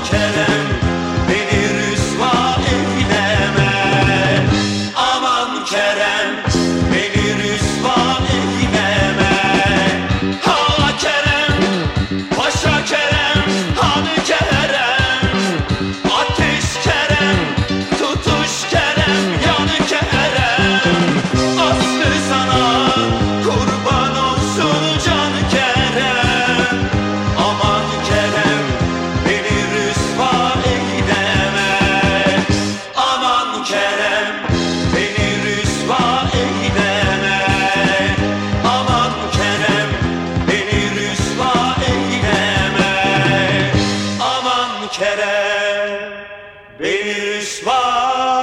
Kerem, beni rüsva eyleme. Aman Kerem, beni rüsva eyleme. Ha Kerem, Paşa Kerem, Hanı Kerem, ateş Kerem, tutuş Kerem, yanı Kerem. Aslı sana kurban olsun can Kerem. Aman Kerem, beni rüsva eyleme. Aman Kerem, beni rüsva eyleme. Aman Kerem, beni rüsva eyleme. Aman Kerem, beni rüsva